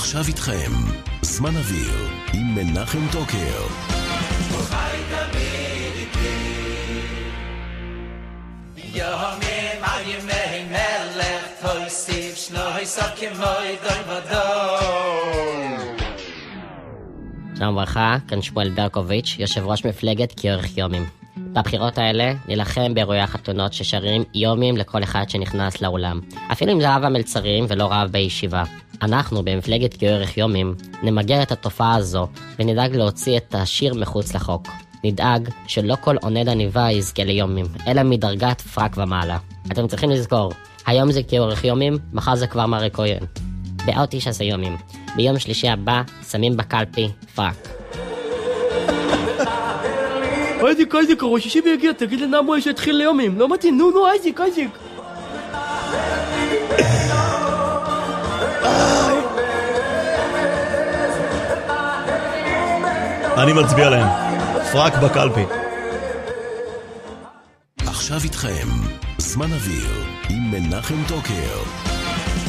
עכשיו איתכם, זמן אוויר, עם מנחם טוקר. חי תמיד איתי יומי על ימי מלך תוסיף שנוי סוף כמוי דוי ודוי. שלום וברכה, כאן שמואל ברקוביץ', יושב ראש מפלגת כאורך יומים. בבחירות האלה נלחם באירועי החתונות ששרים יומים לכל אחד שנכנס לאולם. אפילו אם זה רב המלצרים ולא רב בישיבה. אנחנו במפלגת כאורך יומים נמגר את התופעה הזו ונדאג להוציא את השיר מחוץ לחוק. נדאג שלא כל עונד עניבה יזכה ליומים, אלא מדרגת פרק ומעלה. אתם צריכים לזכור, היום זה כאורך יומים, מחר זה כבר מרי כהן. בעוד 19 יומים. ביום שלישי הבא שמים בקלפי פרק. אייזיק, ראש שישי ויגיע, תגיד לנעמו שהתחיל ליומים. לא מתאים, נו, אייזיק. אני מצביע להם. פרק בקלפי. עכשיו איתכם, זמן אוויר, עם מנחם טוקר.